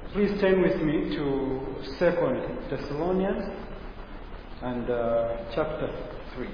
Please turn with me to 2 Thessalonians and chapter 3.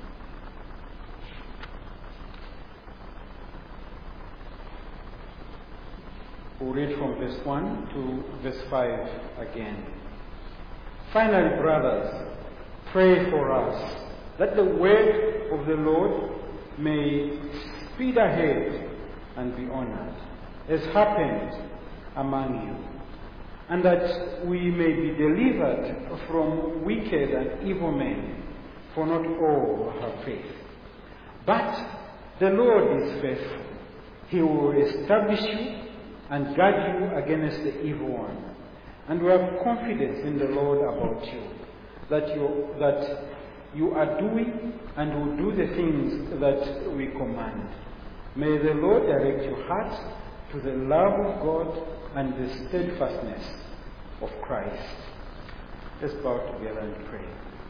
We'll read from verse 1 to verse 5 again. Finally, brothers, pray for us, that the word of the Lord may speed ahead and be honored, as happened among you, and that we may be delivered from wicked and evil men, for not all have faith. But the Lord is faithful. He will establish you and guard you against the evil one. And we have confidence in the Lord about you, that you are doing and will do the things that we command. May the Lord direct your hearts to the love of God and the steadfastness of Christ. Let's bow together and pray.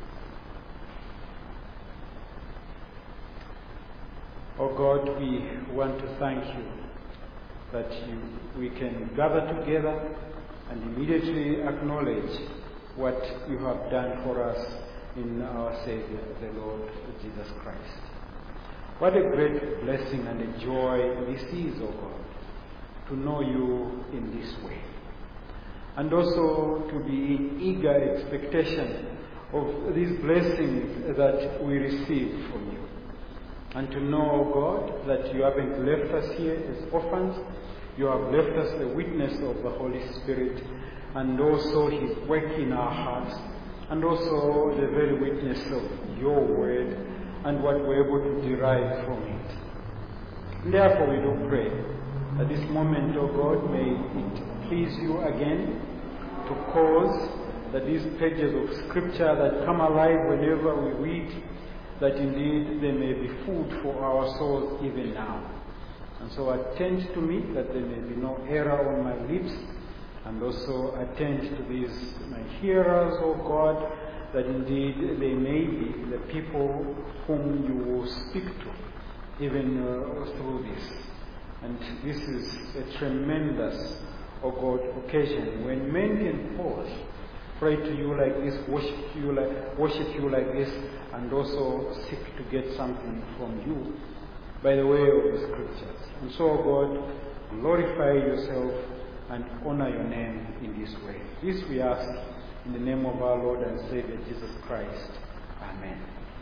Oh God, we want to thank you that we can gather together and immediately acknowledge what you have done for us in our Savior, the Lord Jesus Christ. What a great blessing and a joy this is, O God, to know you in this way. And also to be in eager expectation of these blessings that we receive from you. And to know, God, that you haven't left us here as orphans. You have left us the witness of the Holy Spirit and also His work in our hearts, and also the very witness of your word and what we're able to derive from it. And therefore we do pray at this moment, O God, may it please you again to cause that these pages of Scripture that come alive whenever we read, that indeed they may be food for our souls even now. And so attend to me, that there may be no error on my lips, and also attend to these my hearers, O God, that indeed they may be the people whom you will speak to, even through this. And this is a tremendous, O God, occasion when men can pause, pray to you like this, worship you like this, and also seek to get something from you by the way of the Scriptures. And so, God, glorify yourself and honor your name in this way. This we ask in the name of our Lord and Savior Jesus Christ. Amen.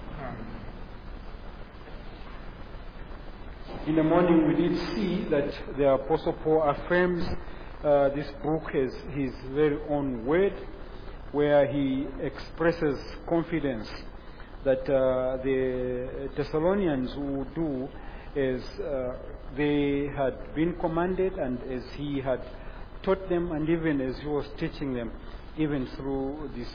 In the morning we did see that the Apostle Paul affirms this book as his very own word, where he expresses confidence that the Thessalonians would do as they had been commanded and as he had taught them, and even as he was teaching them, even through this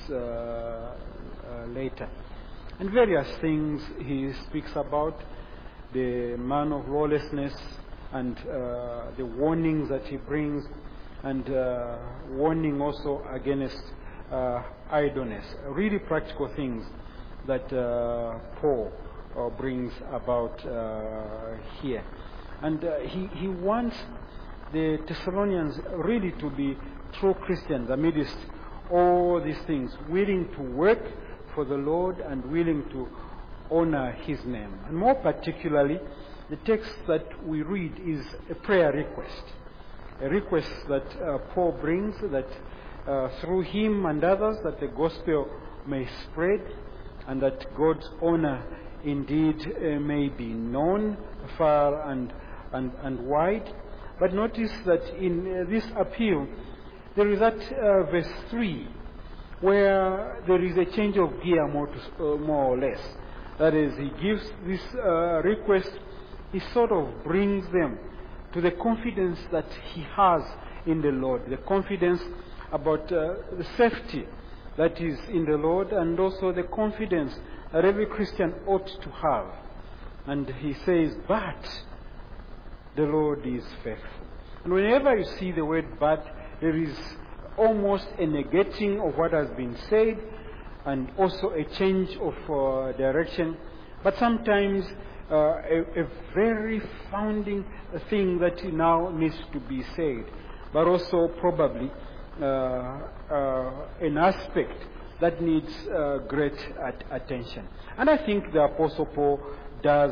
later. And various things he speaks about, the man of lawlessness and the warnings that he brings, and warning also against idleness, really practical things that Paul brings about here. And he wants the Thessalonians really to be true Christians amidst all these things, willing to work for the Lord and willing to honor His name. And more particularly, the text that we read is a prayer request. A request that Paul brings, that through him and others, that the gospel may spread and that God's honor indeed may be known far and wide. But notice that in this appeal, there is that verse 3, where there is a change of gear more or less. That is, he gives this request, he sort of brings them to the confidence that he has in the Lord, the confidence about the safety that is in the Lord, and also the confidence that every Christian ought to have. And he says, but the Lord is faithful. And whenever you see the word but, there is almost a negating of what has been said, and also a change of direction, but sometimes a very founding thing that now needs to be said, but also probably an aspect that needs great attention. And I think the Apostle Paul does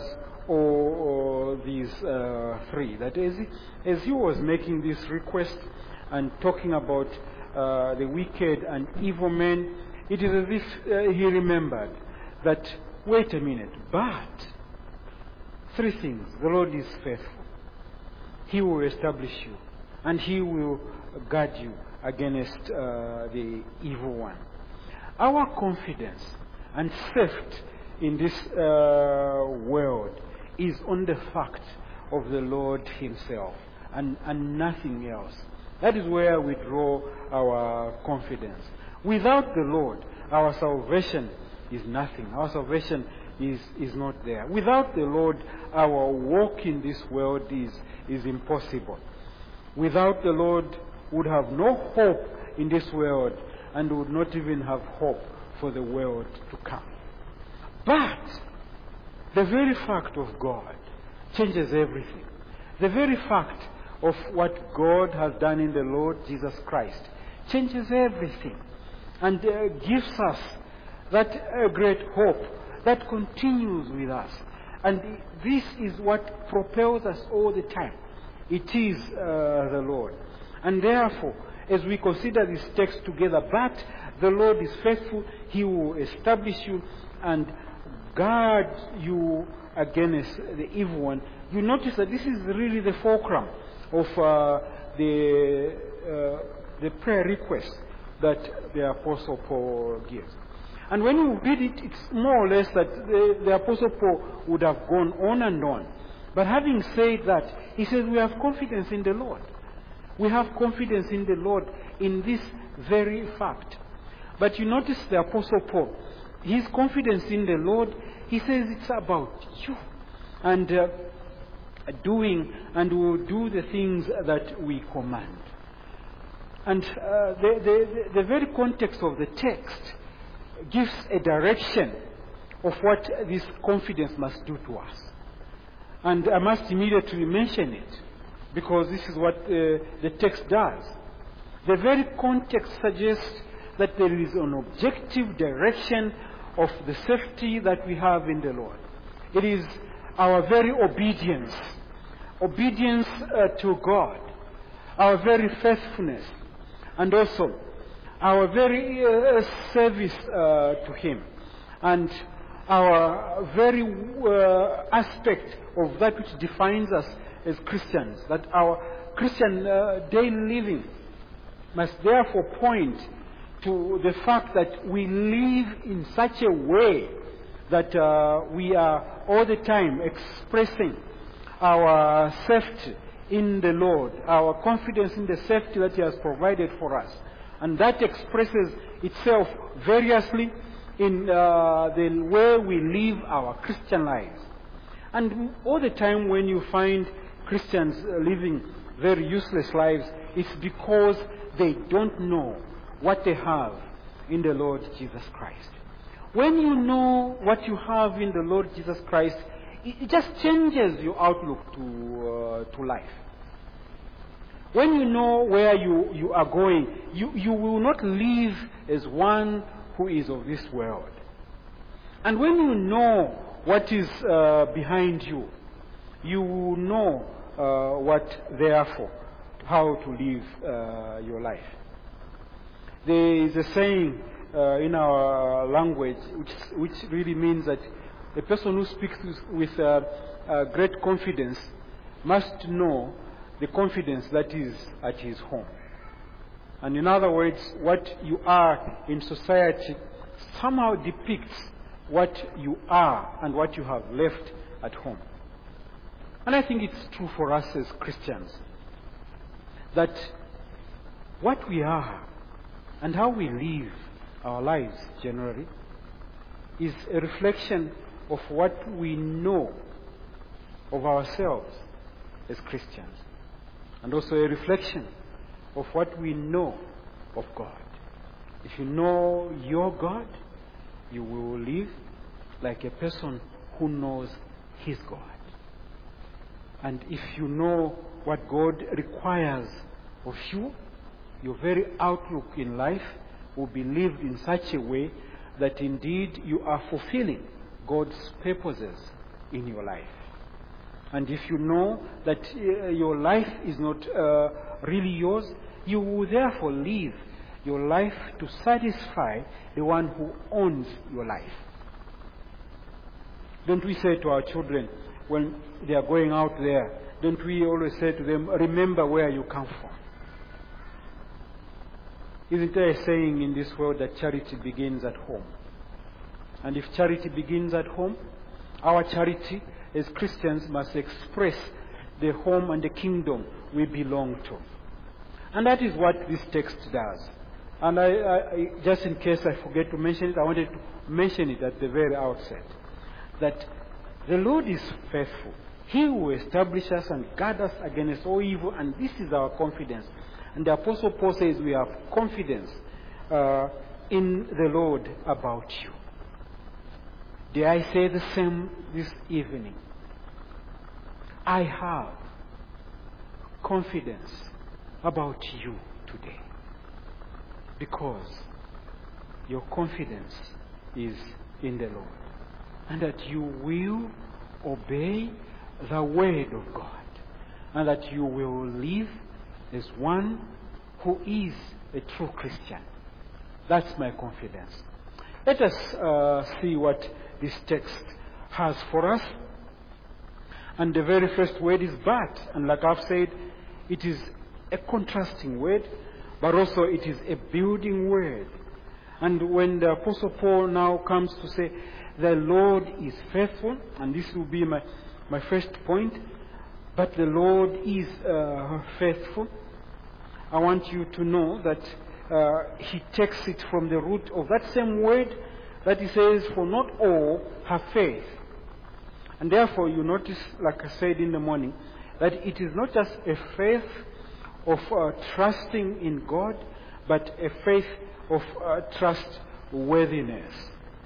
all these three. That is, as he was making this request and talking about the wicked and evil men, it is as if he remembered that, wait a minute, but three things. The Lord is faithful. He will establish you, and He will guard you against the evil one. Our confidence and safety in this world is on the fact of the Lord Himself and nothing else. That is where we draw our confidence. Without the Lord, our salvation is nothing. Our salvation is not there. Without the Lord, our walk in this world is impossible. Without the Lord, we would have no hope in this world and would not even have hope for the world to come. But the very fact of God changes everything. The very fact of what God has done in the Lord Jesus Christ changes everything and gives us that great hope that continues with us. And this is what propels us all the time. It is the Lord. And therefore, as we consider this text together, but the Lord is faithful, He will establish you and guard you against the evil one. You notice that this is really the fulcrum of the prayer request that the Apostle Paul gives. And when you read it, it's more or less that the Apostle Paul would have gone on and on. But having said that, he says we have confidence in the Lord. We have confidence in the Lord in this very fact. But you notice the Apostle Paul, his confidence in the Lord, he says it's about you. And doing, and we will do the things that we command. And the very context of the text gives a direction of what this confidence must do to us. And I must immediately mention it, because this is what the text does. The very context suggests that there is an objective direction of the safety that we have in the Lord. It is our very obedience to God, our very faithfulness, and also our very service to Him, and our very aspect of that which defines us as Christians, that our Christian daily living must therefore point to the fact that we live in such a way that we are all the time expressing our safety in the Lord, our confidence in the safety that He has provided for us. And that expresses itself variously in the way we live our Christian lives. And all the time when you find Christians living very useless lives, it's because they don't know what they have in the Lord Jesus Christ. When you know what you have in the Lord Jesus Christ, it just changes your outlook to life. When you know where you are going, you will not live as one who is of this world. And when you know what is behind you, you will know how to live your life. There is a saying in our language which really means that a person who speaks with great confidence must know the confidence that is at his home. And in other words, what you are in society somehow depicts what you are and what you have left at home. And I think it's true for us as Christians that what we are and how we live our lives generally is a reflection of what we know of ourselves as Christians, and also a reflection of what we know of God. If you know your God, you will live like a person who knows his God. And if you know what God requires of you, your very outlook in life will be lived in such a way that indeed you are fulfilling God's purposes in your life. And if you know that your life is not really yours, you will therefore live your life to satisfy the one who owns your life. Don't we say to our children when they are going out there, don't we always say to them, remember where you come from? Isn't there a saying in this world that charity begins at home? And if charity begins at home, our charity as Christians must express the home and the kingdom we belong to. And that is what this text does. And I just in case I forget to mention it, I wanted to mention it at the very outset, that the Lord is faithful. He will establish us and guard us against all evil, and this is our confidence. And the Apostle Paul says we have confidence in the Lord about you. Dare I say the same this evening? I have confidence about you today, because your confidence is in the Lord, and that you will obey the word of God, and that you will live as one who is a true Christian. That's my confidence. Let us see what this text has for us. And the very first word is but. And like I've said, it is a contrasting word, but also it is a building word. And when the Apostle Paul now comes to say, the Lord is faithful, and this will be my first point, but the Lord is faithful, I want you to know that he takes it from the root of that same word that he says, for not all have faith. And therefore you notice, like I said in the morning, that it is not just a faith of trusting in God, but a faith of trustworthiness.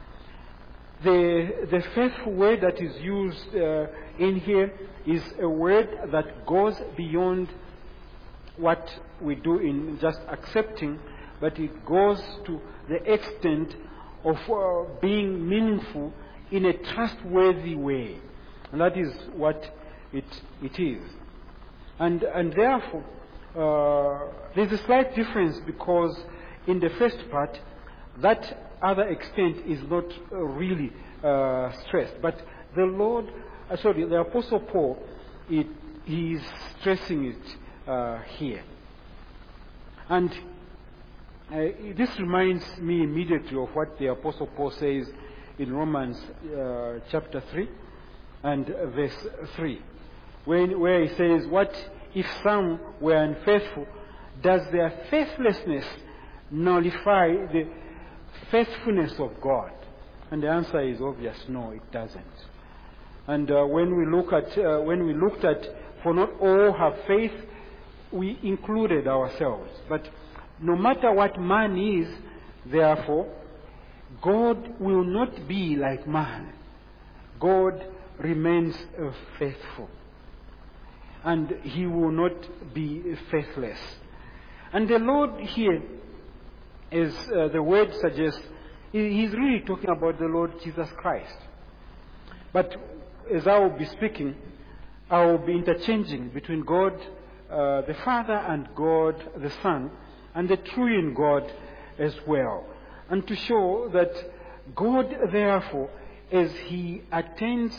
The faithful word that is used in here is a word that goes beyond what we do in just accepting, but it goes to the extent of being meaningful in a trustworthy way. And that is what it is. And therefore, there's a slight difference, because in the first part, that other extent is not really stressed. But the Apostle Paul, he is stressing it here. And this reminds me immediately of what the Apostle Paul says in Romans chapter 3 and verse 3, where he says, what if some were unfaithful? Does their faithlessness nullify the faithfulness of God? And the answer is obvious, no, it doesn't. And when we looked at for not all have faith, we included ourselves. But no matter what man is, therefore, God will not be like man. God remains faithful, and he will not be faithless. And the Lord here, as the word suggests, he's really talking about the Lord Jesus Christ. But as I will be speaking, I will be interchanging between God the Father and God the Son, and the triune God as well. And to show that God, therefore, as he attends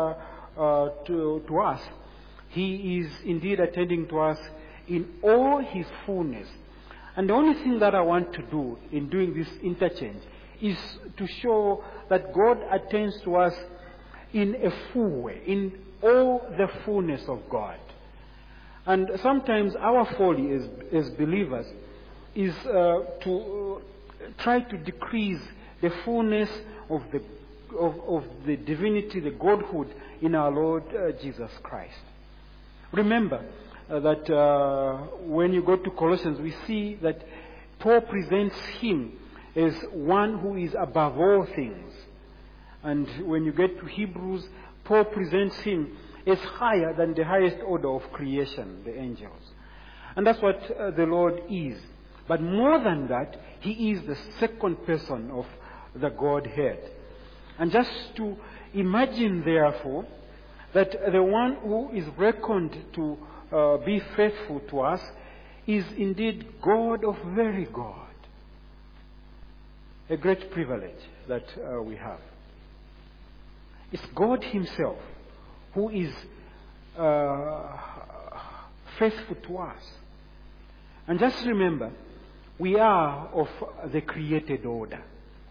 to us, he is indeed attending to us in all his fullness. And the only thing that I want to do in doing this interchange is to show that God attends to us in a full way, in all the fullness of God. And sometimes our folly as believers is to try to decrease the fullness of the divinity, the Godhood in our Lord Jesus Christ. Remember that when you go to Colossians, we see that Paul presents him as one who is above all things. And when you get to Hebrews, Paul presents him as higher than the highest order of creation, the angels. And that's what the Lord is. But more than that, he is the second person of the Godhead. And just to imagine, therefore, that the one who is reckoned to be faithful to us is indeed God of very God. A great privilege that we have. It's God himself who is faithful to us. And just remember, we are of the created order.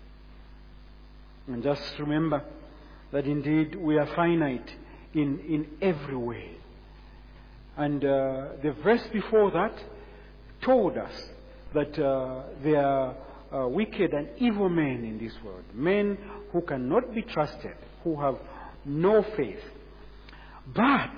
And just remember that indeed we are finite in every way. And the verse before that told us that there are wicked and evil men in this world. Men who cannot be trusted, who have no faith. But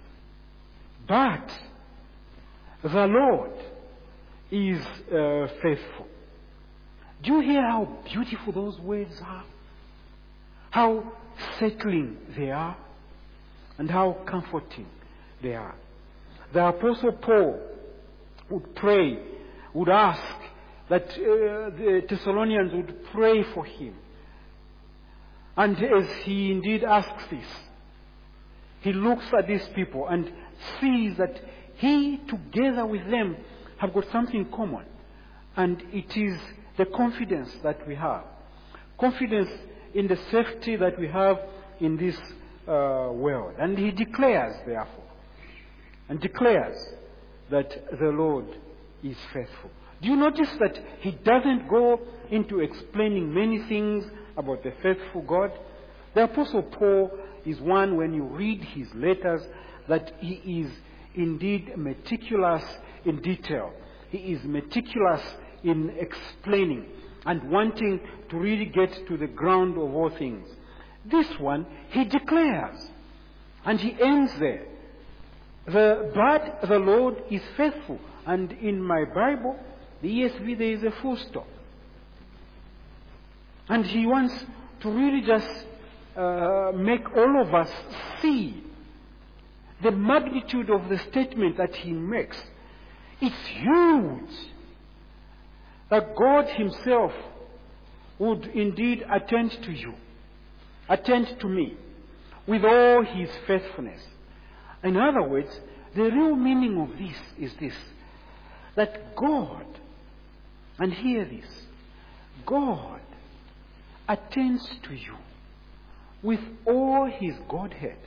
the Lord is faithful. Do you hear how beautiful those words are? How settling they are, and how comforting they are. The Apostle Paul would pray, would ask that the Thessalonians would pray for him. And as he indeed asks this, he looks at these people and sees that he, together with them, have got something common. And it is the confidence that we have. Confidence in the safety that we have in this world. And he declares, therefore, and declares that the Lord is faithful. Do you notice that he doesn't go into explaining many things about the faithful God? The Apostle Paul is one, when you read his letters, that he is indeed meticulous in detail. He is meticulous in explaining and wanting to really get to the ground of all things. This one, he declares, and he ends there. But the Lord is faithful. And in my Bible, the ESV, there is a full stop. And he wants to really just make all of us see the magnitude of the statement that he makes. It's huge. That God himself would indeed attend to you, attend to me, with all his faithfulness. In other words, the real meaning of this is this, that God, and hear this, God attends to you with all his Godhead.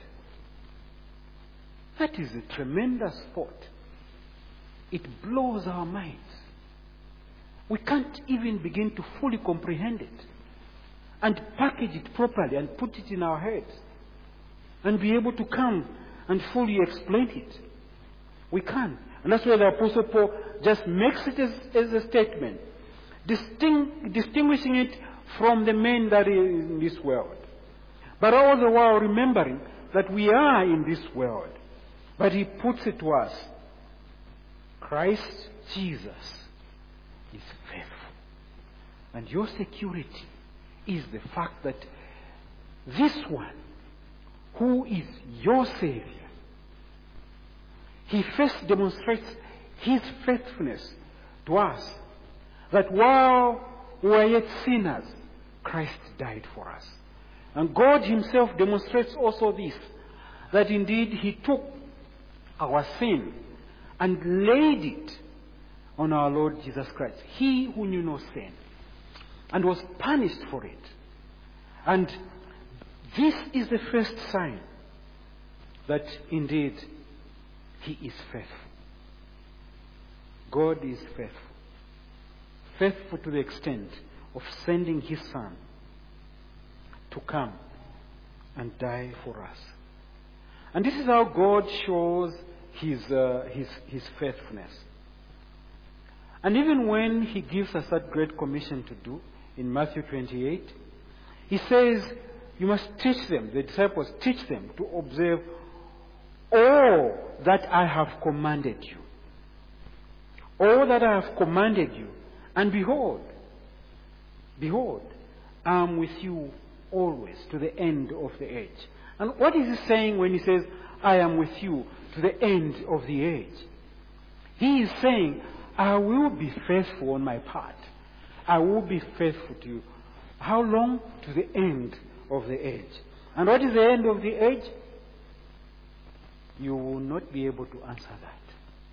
That is a tremendous thought. It blows our minds. We can't even begin to fully comprehend it and package it properly and put it in our heads and be able to come and fully explain it. We can't. And that's why the Apostle Paul just makes it as a statement, distinguishing it from the men that are in this world. But all the while remembering that we are in this world. But he puts it to us. Christ Jesus is faithful. And your security is the fact that this one, who is your Savior, he first demonstrates his faithfulness to us. That while we were yet sinners, Christ died for us. And God himself demonstrates also this, that indeed he took our sin and laid it on our Lord Jesus Christ. He who knew no sin and was punished for it. And this is the first sign that indeed he is faithful. God is faithful. Faithful to the extent of sending his Son to come and die for us. And this is how God shows his faithfulness. And even when he gives us that great commission to do in Matthew 28, he says, you must teach them, the disciples, teach them to observe all that I have commanded you. All that I have commanded you. And behold, I am with you always to the end of the age. And what is he saying when he says, I am with you to the end of the age? He is saying, I will be faithful on my part. I will be faithful to you. How long? To the end of the age. And what is the end of the age? You will not be able to answer that.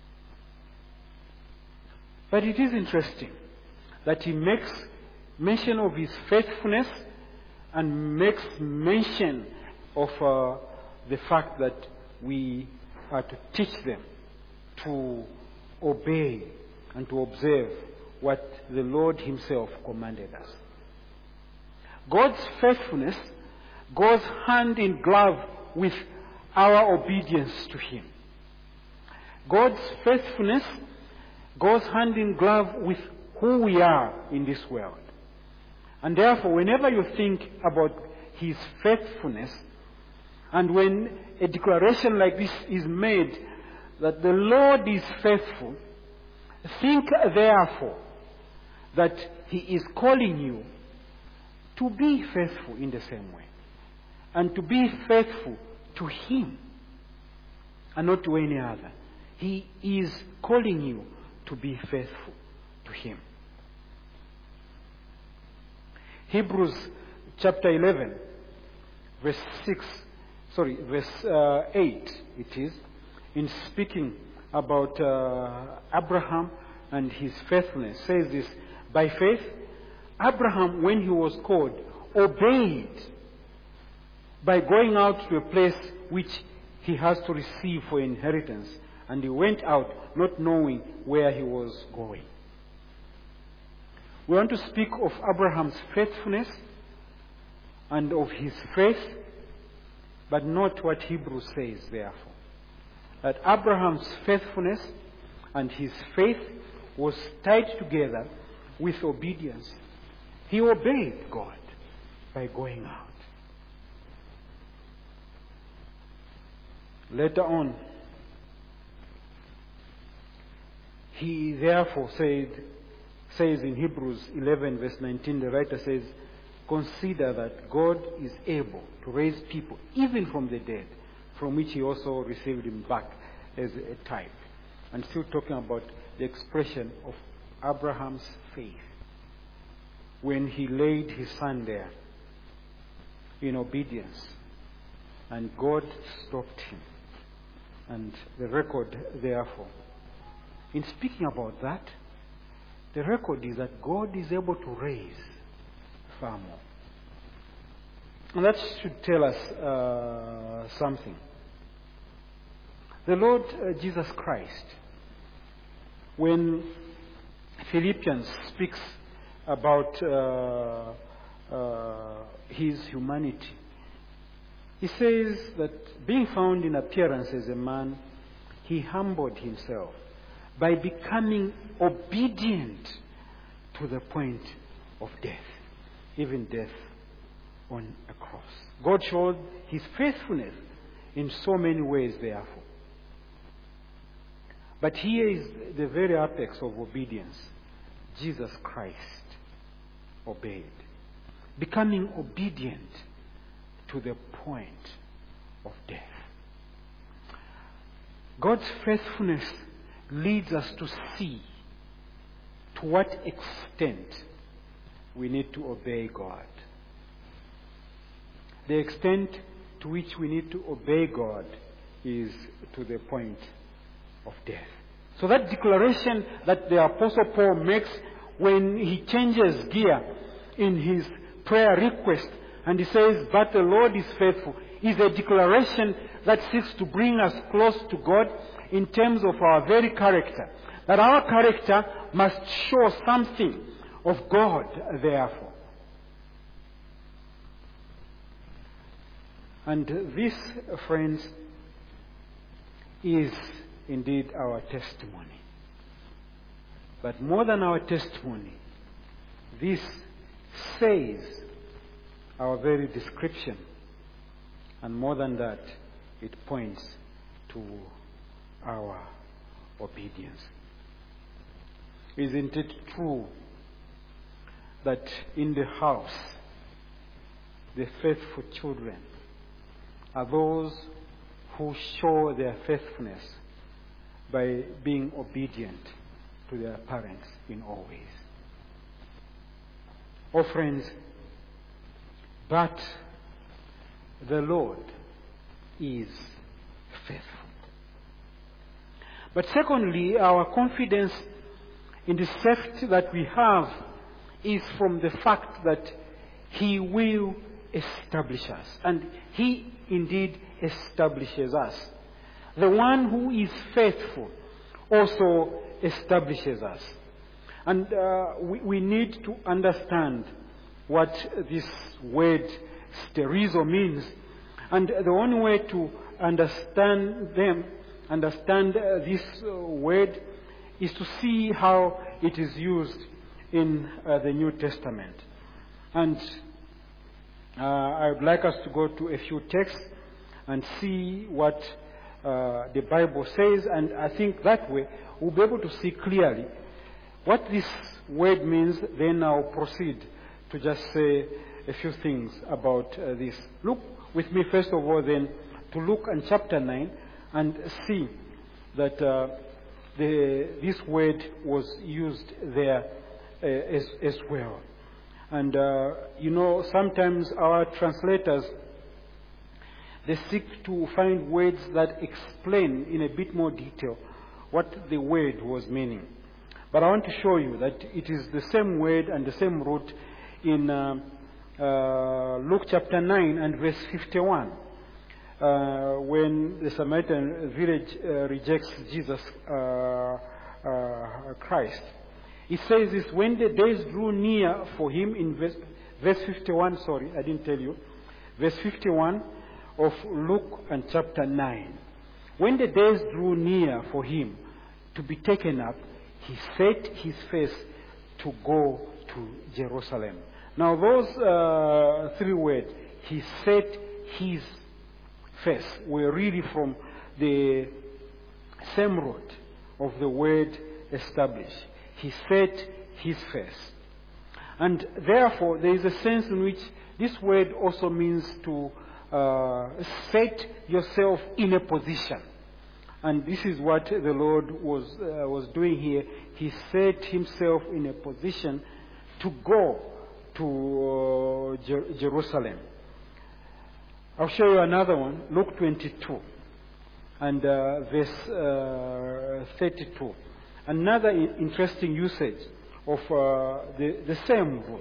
But it is interesting that he makes mention of his faithfulness and makes mention of the fact that we are to teach them to obey and to observe what the Lord himself commanded us. God's faithfulness goes hand in glove with our obedience to him. God's faithfulness goes hand in glove with who we are in this world. And therefore, whenever you think about his faithfulness, and when a declaration like this is made, that the Lord is faithful, think therefore that he is calling you to be faithful in the same way. And to be faithful to him and not to any other. He is calling you to be faithful to him. Hebrews chapter 11, verse 8 it is, in speaking about Abraham and his faithfulness, says this: by faith, Abraham, when he was called, obeyed by going out to a place which he has to receive for inheritance. And he went out not knowing where he was going. We want to speak of Abraham's faithfulness and of his faith, but not what Hebrews says, therefore. That Abraham's faithfulness and his faith was tied together with obedience. He obeyed God by going out. Later on, he therefore says in Hebrews 11 verse 19, the writer says, consider that God is able to raise people even from the dead, from which he also received him back as a type. And still talking about the expression of Abraham's faith when he laid his son there in obedience, and God stopped him. And the record, therefore, in speaking about that, the record is that God is able to raise far more. And that should tell us something. The Lord Jesus Christ, when Philippians speaks about his humanity, he says that being found in appearance as a man, he humbled himself by becoming obedient to the point of death, even death on a cross. God showed his faithfulness in so many ways, therefore. But here is the very apex of obedience. Jesus Christ obeyed, becoming obedient to the point of death. God's faithfulness leads us to see to what extent we need to obey God. The extent to which we need to obey God is to the point of death. So that declaration that the Apostle Paul makes when he changes gear in his prayer request, and he says, but the Lord is faithful, is a declaration that seeks to bring us close to God in terms of our very character. That our character must show something of God, therefore. And this, friends, is indeed our testimony. But more than our testimony, this says our very description. And more than that, it points to our obedience. Isn't it true that in the house, the faithful children are those who show their faithfulness by being obedient to their parents in all ways. Oh friends, but the Lord is faithful. But secondly, our confidence in the safety that we have is from the fact that He will establish us. And He indeed establishes us. The one who is faithful also establishes us. And we need to understand what this word sterizo means. And the only way to understand this word is to see how it is used in the New Testament. And I would like us to go to a few texts and see what the Bible says, and I think that way we'll be able to see clearly what this word means. Then I'll proceed to just say a few things about this. Look with me first of all then to Luke and chapter 9 and see that this word was used there as well. And sometimes our translators, they seek to find words that explain in a bit more detail what the word was meaning. But I want to show you that it is the same word and the same root in Luke chapter 9 and verse 51. When the Samaritan village rejects Jesus Christ. It says this, when the days drew near for him, in verse 51, sorry, I didn't tell you. Verse 51 of Luke and chapter 9. When the days drew near for him to be taken up, he set his face to go to Jerusalem. Now those three words, he set his face, were really from the same root of the word establish. He set his face. And therefore, there is a sense in which this word also means to set yourself in a position. And this is what the Lord was doing here. He set himself in a position to go to Jerusalem. I'll show you another one, Luke 22 and verse 32. Another interesting usage of the same root.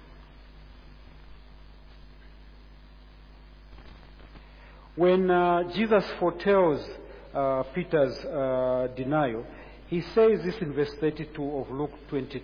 When Jesus foretells Peter's denial, he says this in verse 32 of Luke 22.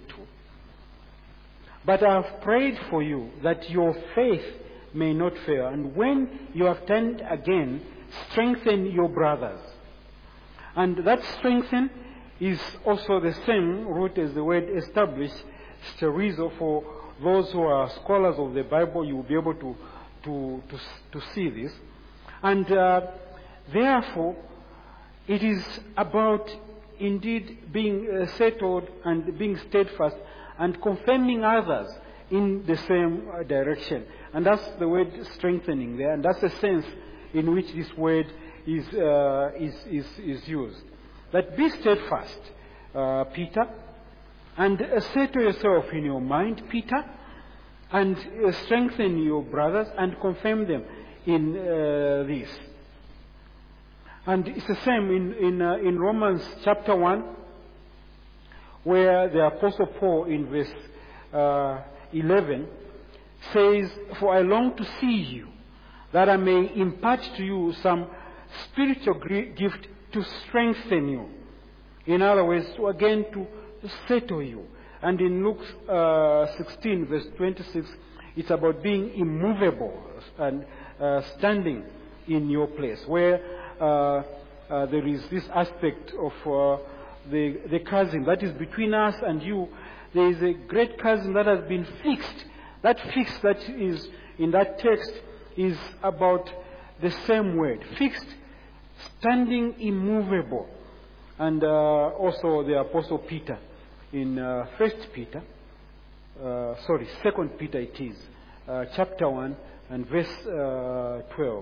But I have prayed for you that your faith may not fail, and when you have turned again, strengthen your brothers. And that strengthen is also the same root as the word establish, sterizo. For those who are scholars of the Bible, you will be able to see this. And therefore, it is about indeed being settled and being steadfast and confirming others in the same direction. And that's the word strengthening there, and that's the sense in which this word is used. That be steadfast, Peter, and settle yourself in your mind, Peter, and strengthen your brothers and confirm them in this. And it's the same in Romans chapter 1, where the Apostle Paul in verse 11 says, "For I long to see you, that I may impart to you some spiritual gift to strengthen you." In other words, to settle you. And in Luke 16 verse 26, it's about being immovable and standing in your place, where there is this aspect of the chasm that is between us and you. There is a great chasm that has been fixed. That fix that is in that text is about the same word, fixed, standing immovable. And also the Apostle Peter in 2 Peter it is, chapter 1 and verse 12,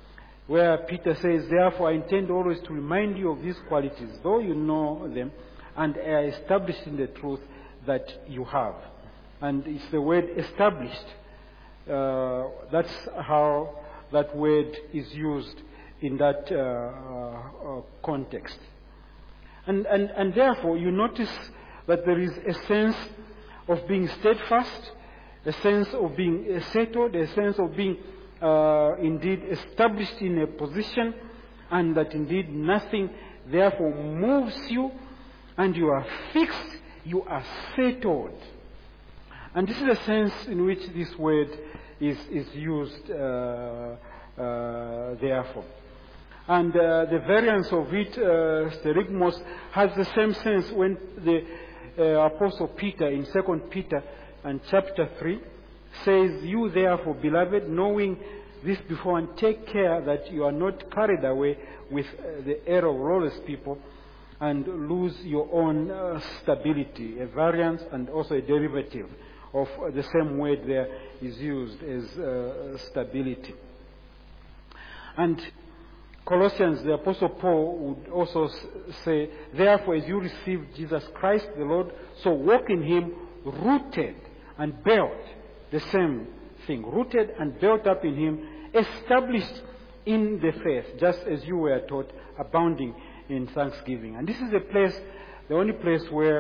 where Peter says, "Therefore I intend always to remind you of these qualities, though you know them, and are established in the truth that you have. And it's the word established. That's how that word is used in that context. And therefore, you notice that there is a sense of being steadfast, a sense of being settled, a sense of being indeed established in a position, and that indeed nothing therefore moves you, and you are fixed, you are settled. And this is the sense in which this word is used therefore. And the variance of it, sterigmos, has the same sense when the Apostle Peter in 2 Peter and chapter 3 says, "You therefore, beloved, knowing this before, and take care that you are not carried away with the error of lawless people, and lose your own stability," a variance and also a derivative of the same word there is used as stability. And Colossians, the Apostle Paul would also say, "Therefore, as you received Jesus Christ the Lord, so walk in him, rooted and built," the same thing, rooted and built up in him, established in the faith, just as you were taught, abounding in thanksgiving. And this is the only place where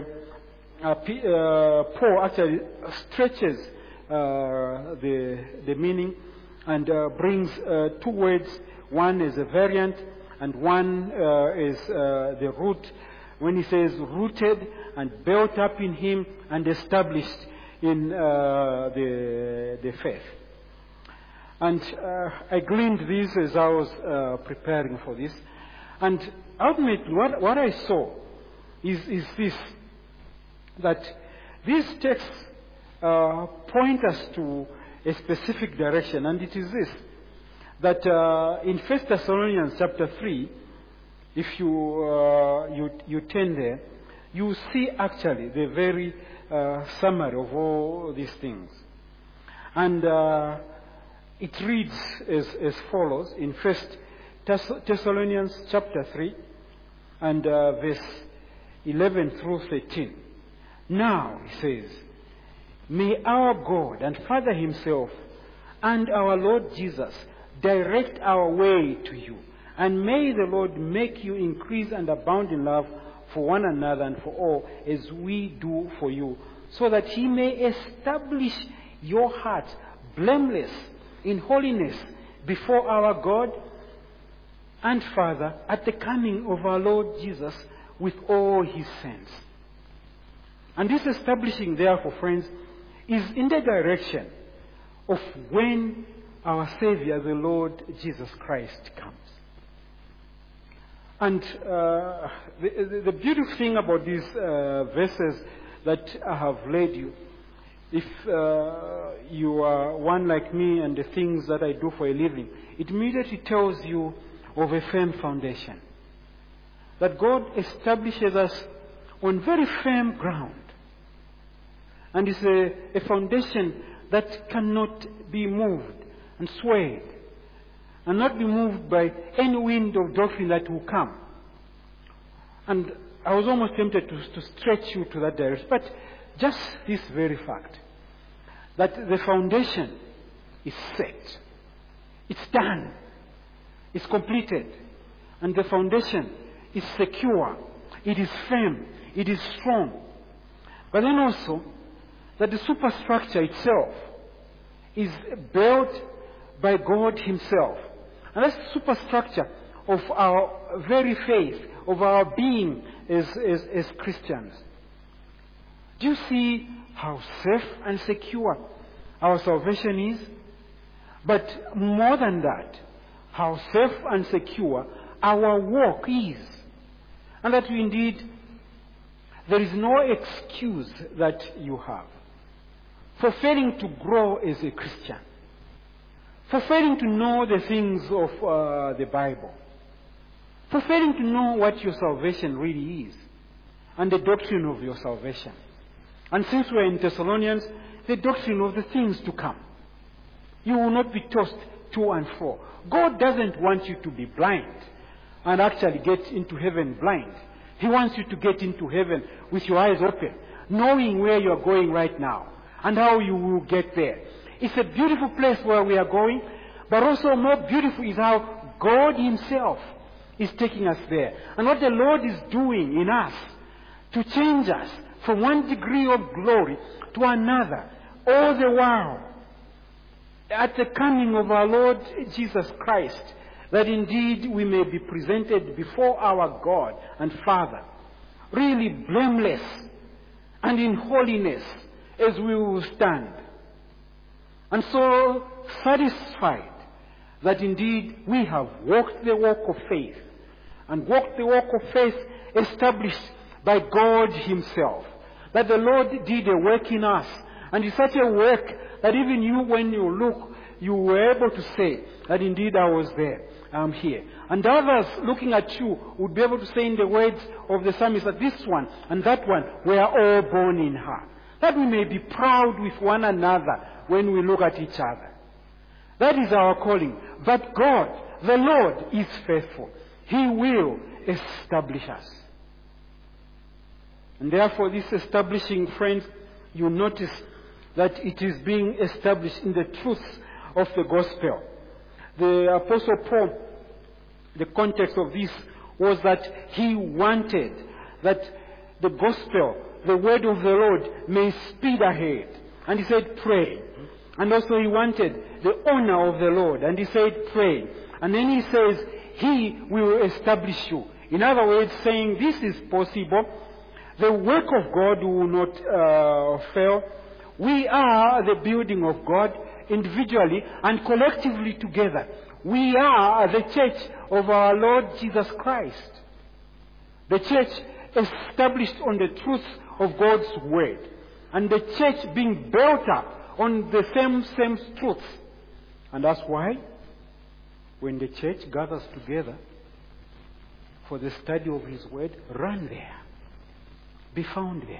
Paul actually stretches the meaning and brings two words, one is a variant and one is the root, when he says rooted and built up in him and established in the faith. And I gleaned this as I was preparing for this. And ultimately what I saw is this, that these texts point us to a specific direction, and it is this, that in 1 Thessalonians chapter 3, if you turn there, you see actually the very summary of all these things. And it reads as follows in 1 Thessalonians chapter 3 and verse 11 through 13. "Now," he says, "may our God and Father himself and our Lord Jesus direct our way to you, and may the Lord make you increase and abound in love for one another and for all, as we do for you, so that he may establish your hearts blameless in holiness before our God and Father at the coming of our Lord Jesus with all his saints." And this establishing, therefore, friends, is in the direction of when our Savior, the Lord Jesus Christ, comes. And the beautiful thing about these verses that I have led you, if you are one like me and the things that I do for a living, it immediately tells you of a firm foundation. That God establishes us on very firm ground. And it's a foundation that cannot be moved and swayed, and not be moved by any wind of doctrine that will come. And I was almost tempted to stretch you to that direction, but just this very fact, that the foundation is set, it's done, it's completed, and the foundation is secure, it is firm, it is strong. But then also, that the superstructure itself is built by God himself. And that's the superstructure of our very faith, of our being as Christians. Do you see how safe and secure our salvation is? But more than that, how safe and secure our walk is. And that indeed, there is no excuse that you have for failing to grow as a Christian, for failing to know the things of the Bible, for failing to know what your salvation really is, and the doctrine of your salvation. And since we're in Thessalonians, the doctrine of the things to come. You will not be tossed to and fro. God doesn't want you to be blind and actually get into heaven blind. He wants you to get into heaven with your eyes open, knowing where you are going right now and how you will get there. It's a beautiful place where we are going, but also more beautiful is how God Himself is taking us there. And what the Lord is doing in us to change us from one degree of glory to another, all the while at the coming of our Lord Jesus Christ, that indeed we may be presented before our God and Father, really blameless and in holiness as we will stand. And so satisfied that indeed we have walked the walk of faith, and walked the walk of faith established by God Himself, that the Lord did a work in us, and it's such a work that even you, when you look, you were able to say that indeed I was there, I'm here. And others looking at you would be able to say in the words of the psalmist that this one and that one were all born in her. That we may be proud with one another when we look at each other. That is our calling. But God, the Lord, is faithful. He will establish us. And therefore this establishing, friends, you notice that it is being established in the truth of the gospel. The Apostle Paul, the context of this was that he wanted that the gospel, the word of the Lord, may speed ahead. And he said, pray. And also he wanted the honor of the Lord. And he said, pray. And then he says, He will establish you. In other words, saying this is possible. The work of God will not fail. We are the building of God individually and collectively together. We are the church of our Lord Jesus Christ. The church established on the truth of God's word. And the church being built up on the same truth. And that's why when the church gathers together for the study of His word, run there. Be found there.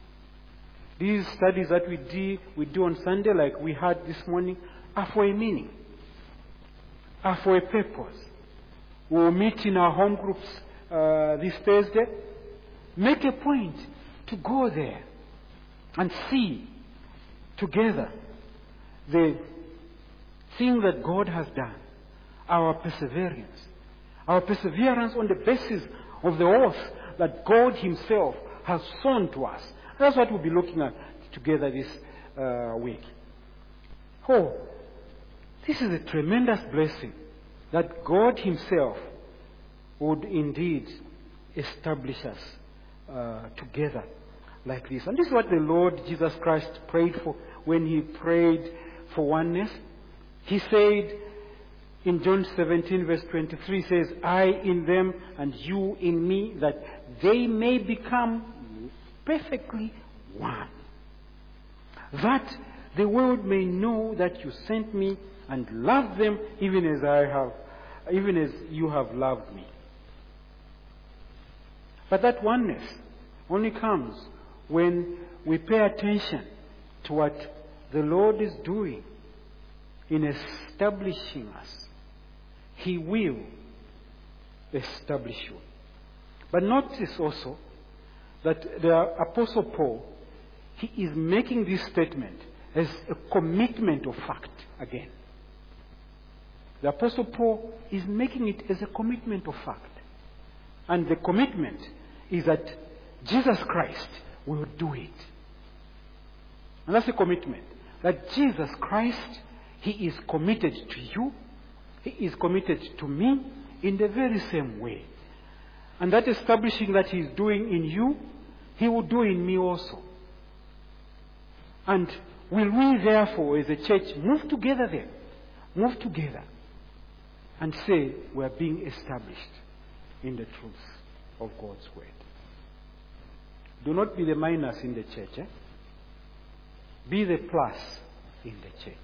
These studies that we do on Sunday, like we had this morning, are for a meaning, are for a purpose. We'll meet in our home groups this Thursday. Make a point to go there and see together the thing that God has done, our perseverance on the basis of the oath that God Himself has sown to us. That's what we'll be looking at together this week. Oh, this is a tremendous blessing that God Himself would indeed establish us together like this. And this is what the Lord Jesus Christ prayed for when He prayed for oneness. He said in John 17 verse 23, says, I in them and you in me, that they may become perfectly one. That the world may know that you sent me and loved them even as you have loved me. But that oneness only comes when we pay attention to what the Lord is doing in establishing us. He will establish you. But notice also that the Apostle Paul, he is making this statement as a commitment of fact again. The Apostle Paul is making it as a commitment of fact. And the commitment is that Jesus Christ will do it. And that's a commitment. That Jesus Christ, He is committed to you. He is committed to me in the very same way. And that establishing that He is doing in you, He will do in me also. And will we therefore as a church move together then? Move together and say we are being established in the truth of God's word. Do not be the minus in the church. Be the plus in the church.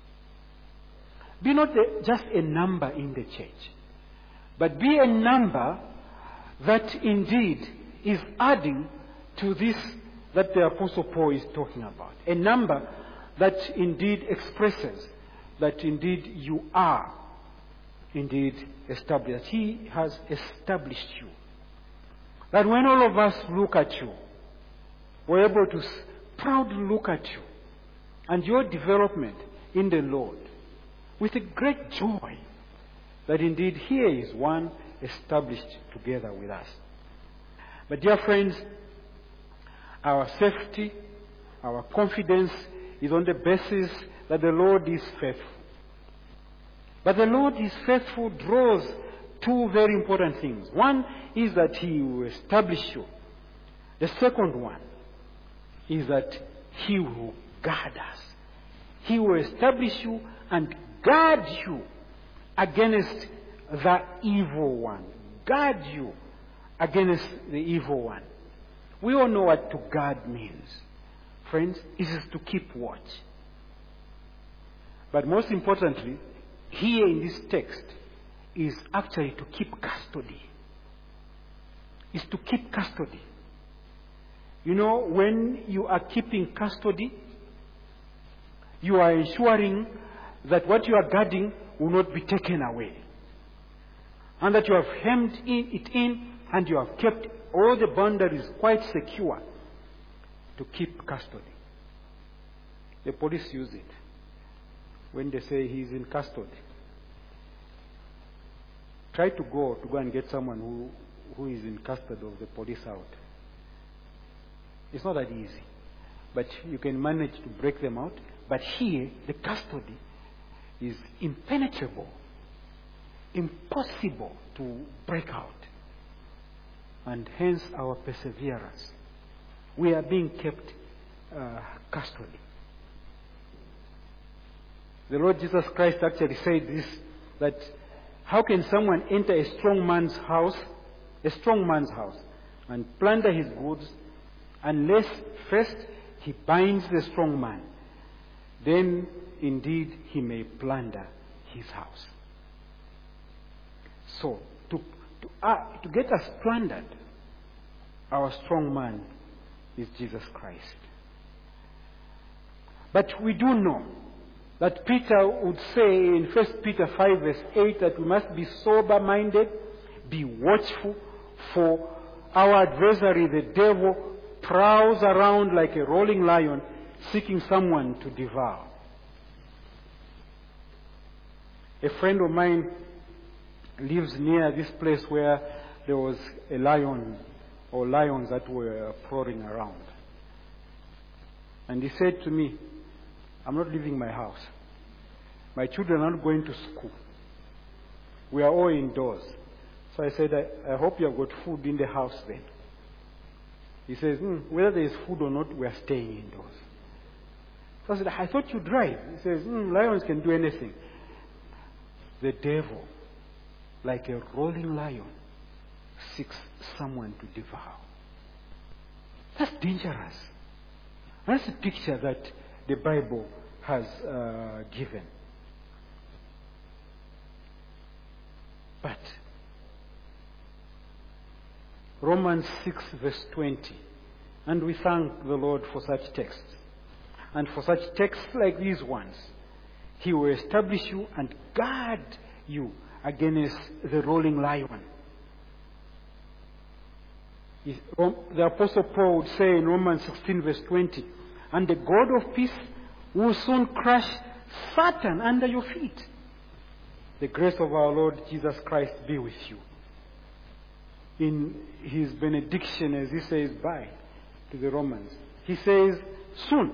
Be not just a number in the church, but be a number that indeed is adding to this that the Apostle Paul is talking about. A number that indeed expresses that indeed you are indeed established. He has established you. That when all of us look at you, we're able to proudly look at you and your development in the Lord with a great joy that indeed here is one established together with us. But dear friends, our safety, our confidence is on the basis that the Lord is faithful. But the Lord is faithful draws two very important things. One is that He will establish you. The second one is that He will guard us. He will establish you and guard you against the evil one. Guard you against the evil one. We all know what to guard means. Friends, it is to keep watch. But most importantly, here in this text is actually to keep custody. Is to keep custody. You know, when you are keeping custody, you are ensuring that what you are guarding will not be taken away. And that you have hemmed it in and you have kept all the boundaries quite secure to keep custody. The police use it when they say he's in custody. Try to go and get someone who is in custody of the police out. It's not that easy. But you can manage to break them out. But here, the custody is impenetrable, impossible to break out. And hence our perseverance. We are being kept custody. The Lord Jesus Christ actually said this, that how can someone enter a strong man's house, and plunder his goods, unless first he binds the strong man? Then indeed he may plunder his house. So, to get us plundered, our strong man is Jesus Christ. But we do know that Peter would say in 1 Peter 5 verse 8 that we must be sober-minded, be watchful, for our adversary, the devil, prowls around like a rolling lion, seeking someone to devour. A friend of mine lives near this place where there was a lion or lions that were prowling around. And he said to me, I'm not leaving my house. My children are not going to school. We are all indoors. So I said, I hope you have got food in the house then. He says, whether there is food or not, we are staying indoors. So I said, I thought you drive. He says, lions can do anything. The devil, like a rolling lion, seeks someone to devour. That's dangerous. That's a picture that the Bible has given. But Romans 6 verse 20, and we thank the Lord for such texts. And for such texts like these ones, He will establish you and guard you against the rolling lion. The Apostle Paul would say in Romans 16 verse 20, and the God of peace will soon crush Satan under your feet. The grace of our Lord Jesus Christ be with you. In his benediction, as he says bye to the Romans, he says, soon,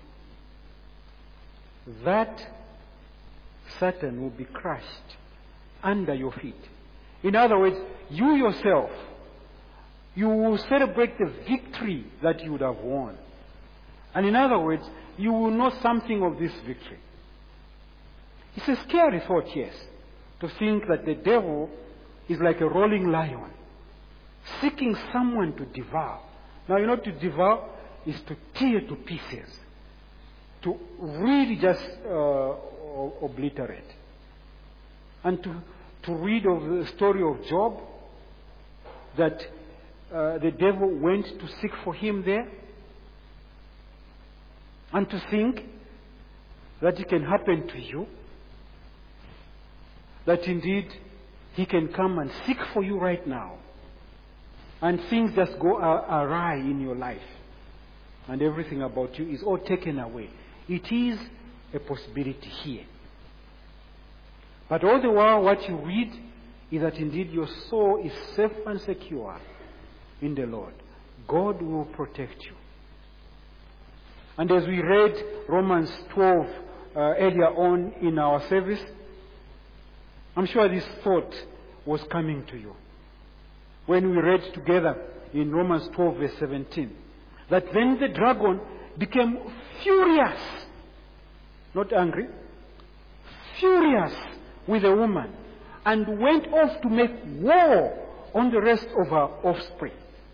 that Satan will be crushed under your feet. In other words, you yourself, you will celebrate the victory that you would have won. And in other words, you will know something of this victory. It's a scary thought, yes, to think that the devil is like a rolling lion, seeking someone to devour. Now, you know, to devour is to tear to pieces, to really just obliterate. And to read of the story of Job, that the devil went to seek for him there, and to think that it can happen to you, that indeed he can come and seek for you right now. and things just go awry in your life, and everything about you is all taken away. It is a possibility here. But all the while, what you read is that indeed your soul is safe and secure in the Lord. God will protect you. And as we read Romans 12 earlier on in our service, I'm sure this thought was coming to you when we read together in Romans 12 verse 17, that then the dragon became furious, not angry, furious with the woman, and went off to make war on the rest of her offspring.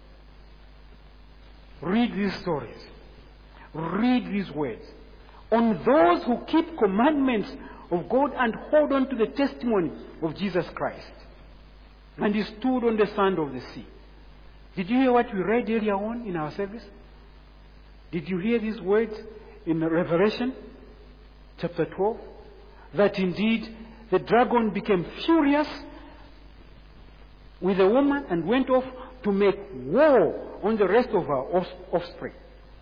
Read these stories. Read these words. On those who keep commandments of God and hold on to the testimony of Jesus Christ. And he stood on the sand of the sea. Did you hear what we read earlier on in our service? Did you hear these words in Revelation chapter 12? That indeed the dragon became furious with the woman and went off to make war on the rest of her offspring.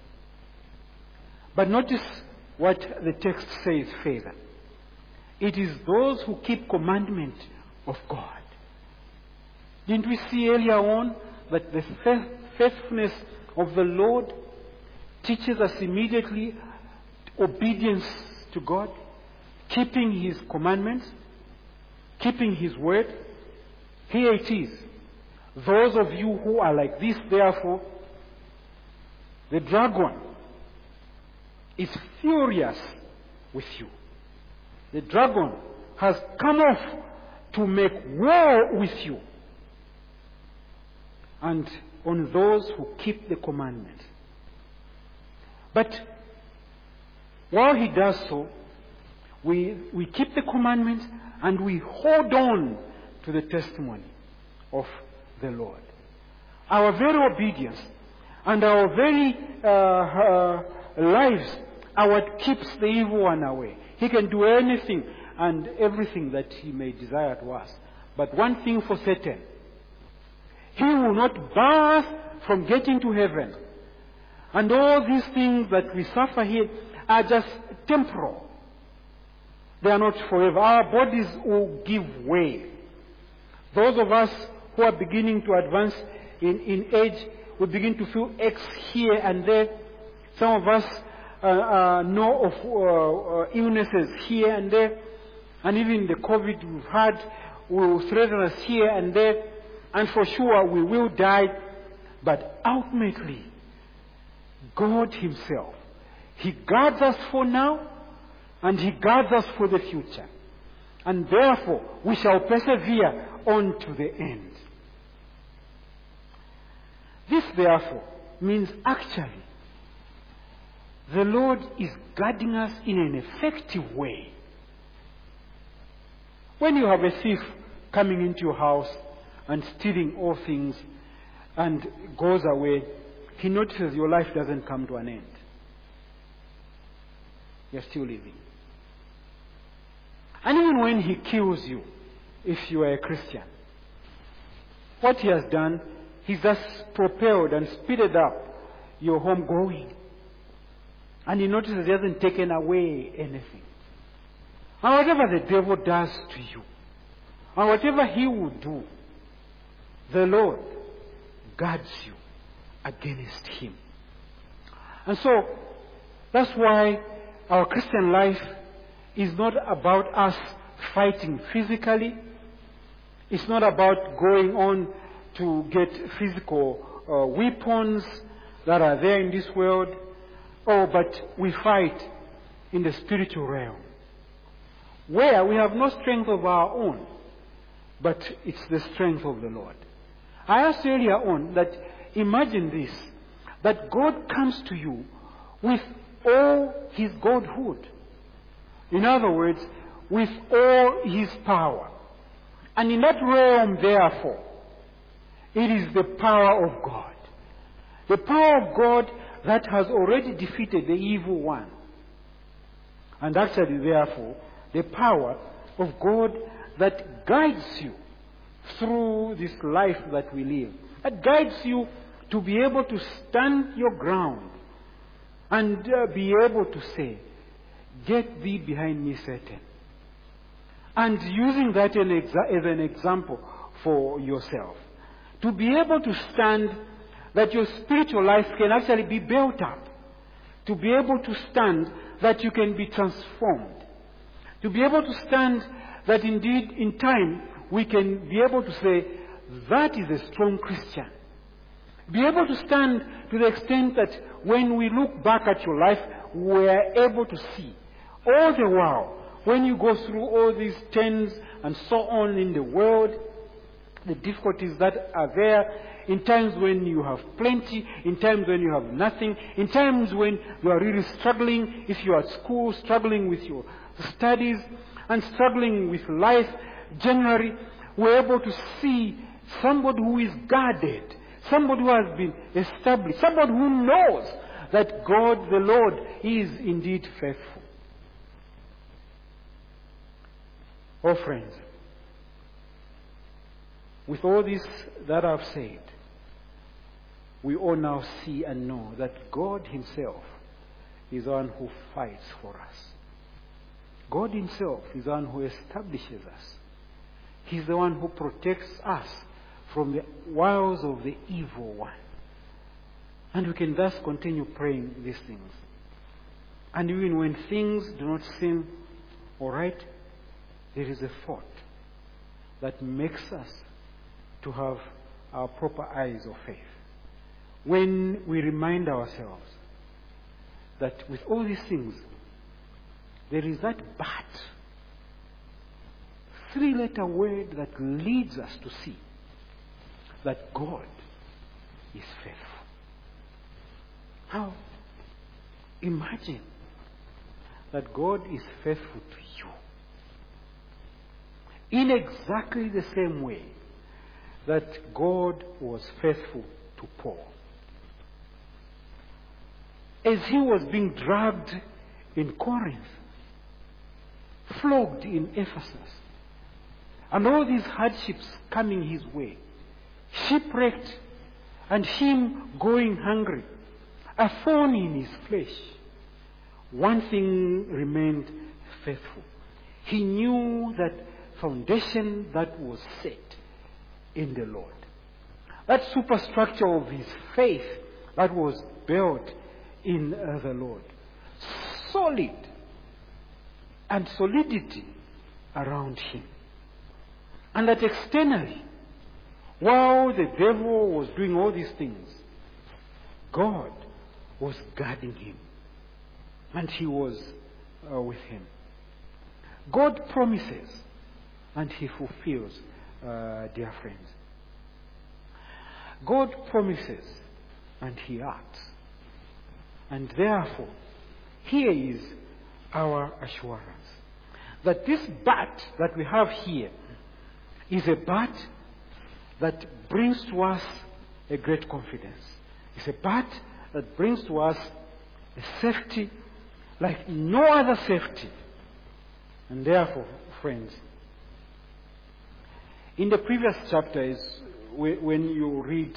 But notice what the text says further. It is those who keep commandment of God. Didn't we see earlier on that the faithfulness of the Lord teaches us immediately obedience to God, keeping His commandments, keeping His word? Here it is. Those of you who are like this, therefore, the dragon is furious with you. The dragon has come off to make war with you. And on those who keep the commandment. But while he does so, we keep the commandment and we hold on to the testimony of the Lord. Our very obedience and our very lives are what keeps the evil one away. He can do anything and everything that he may desire to us. But one thing for Satan, he will not bar us from getting to heaven. And all these things that we suffer here are just temporal. They are not forever. Our bodies will give way. Those of us who are beginning to advance in age will begin to feel aches here and there. Some of us know of illnesses here and there. And even the COVID we've had will threaten us here and there. And for sure we will die. But ultimately, God Himself, He guards us for now and He guards us for the future. And therefore, we shall persevere on to the end. This, therefore, means actually the Lord is guarding us in an effective way. When you have a thief coming into your house and stealing all things and goes away, he notices your life doesn't come to an end. You're still living. And even when he kills you, if you are a Christian, what he has done, he's just propelled and speeded up your home going. And he notices he hasn't taken away anything. And whatever the devil does to you, and whatever he will do, the Lord guards you against him. And so, that's why our Christian life is not about us fighting physically. It's not about going on to get physical weapons that are there in this world. Oh, but we fight in the spiritual realm, where we have no strength of our own, but it's the strength of the Lord. I asked earlier on that imagine this, that God comes to you with all His Godhood. In other words, with all His power. And in that realm, therefore, it is the power of God. The power of God that has already defeated the evil one. And actually, therefore, the power of God that guides you through this life that we live that guides you to be able to stand your ground and be able to say, "Get thee behind me, Satan." And using that as an example for yourself. To be able to stand, that your spiritual life can actually be built up. To be able to stand, that you can be transformed. To be able to stand, that indeed in time we can be able to say, "That is a strong Christian." Be able to stand to the extent that when we look back at your life, we are able to see all the while, when you go through all these turns and so on in the world, the difficulties that are there, in times when you have plenty, in times when you have nothing, in times when you are really struggling, if you are at school, struggling with your studies, and struggling with life generally, we're able to see somebody who is guarded, somebody who has been established, somebody who knows that God, the Lord, is indeed faithful. Oh friends, with all this that I've said, we all now see and know that God Himself is the one who fights for us. God Himself is the one who establishes us. He's the one who protects us from the wiles of the evil one. And we can thus continue praying these things. And even when things do not seem all right, there is a thought that makes us to have our proper eyes of faith. When we remind ourselves that with all these things, there is that but, three-letter word that leads us to see that God is faithful. Now, imagine that God is faithful to you in exactly the same way that God was faithful to Paul. As he was being dragged in Corinth, flogged in Ephesus, and all these hardships coming his way, shipwrecked, and him going hungry, a thorn in his flesh, one thing remained faithful. He knew that foundation that was set in the Lord. That superstructure of his faith that was built in the Lord. Solid and solidity around him. And that externally, while the devil was doing all these things, God was guarding him. And he was with him. God promises and he fulfills, dear friends. God promises and he acts. And therefore, here is our assurance that this but that we have here is a but that brings to us a great confidence. It's a but that brings to us a safety like no other safety. And therefore, friends, in the previous chapters, when you read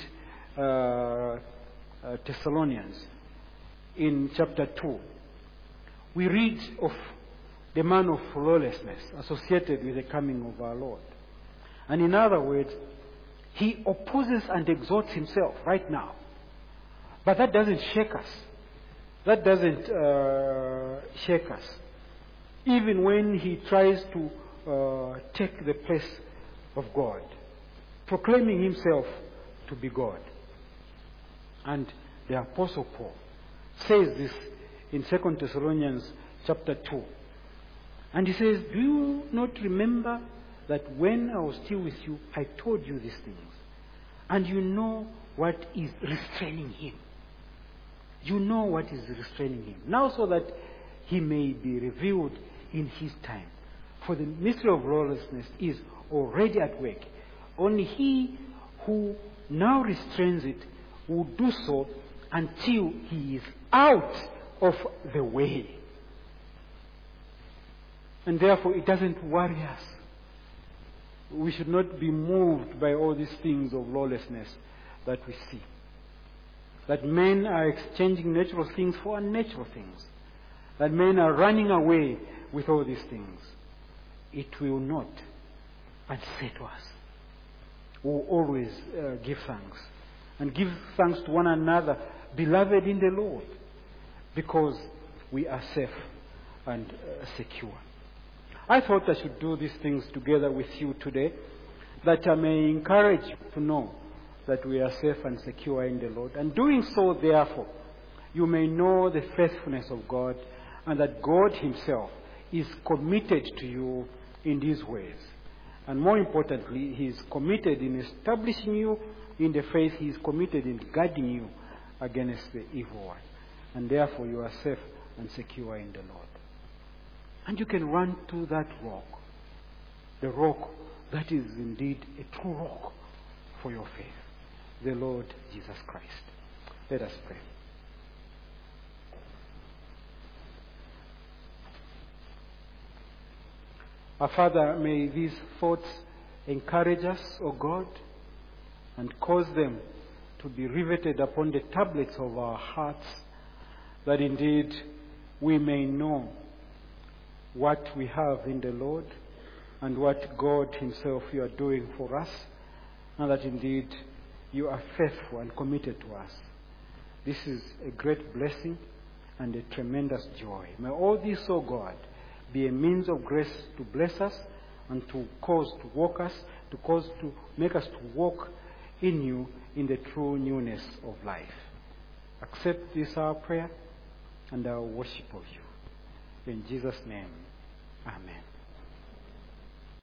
Thessalonians, in chapter 2, we read of the man of lawlessness associated with the coming of our Lord. And in other words, he opposes and exalts himself right now. But that doesn't shake us. That doesn't shake us. Even when he tries to take the place of God, proclaiming himself to be God. And the Apostle Paul says this in 2 Thessalonians chapter 2. And he says, "Do you not remember that when I was still with you, I told you these things? And you know what is restraining him." You know what is restraining him. Now so that he may be revealed in his time. For the mystery of lawlessness is already at work. Only he who now restrains it will do so until he is out of the way. And therefore it doesn't worry us. We should not be moved by all these things of lawlessness that we see. That men are exchanging natural things for unnatural things. That men are running away with all these things. It will not unset us. We will always give thanks. And give thanks to one another, beloved in the Lord, because we are safe and secure. I thought I should do these things together with you today, that I may encourage you to know that we are safe and secure in the Lord. And doing so, therefore, you may know the faithfulness of God, and that God himself is committed to you in these ways. And more importantly, he is committed in establishing you in the faith. He is committed in guarding you against the evil one. And therefore, you are safe and secure in the Lord. And you can run to that rock, the rock that is indeed a true rock for your faith, the Lord Jesus Christ. Let us pray. Our Father, may these thoughts encourage us, O God, and cause them to be riveted upon the tablets of our hearts, that indeed we may know what we have in the Lord and what God himself you are doing for us, and that indeed you are faithful and committed to us. This is a great blessing and a tremendous joy. May all this, O God, be a means of grace to bless us and to cause to walk us, to cause to make us to walk in you in the true newness of life. Accept this our prayer and our worship of you. In Jesus' name, amen.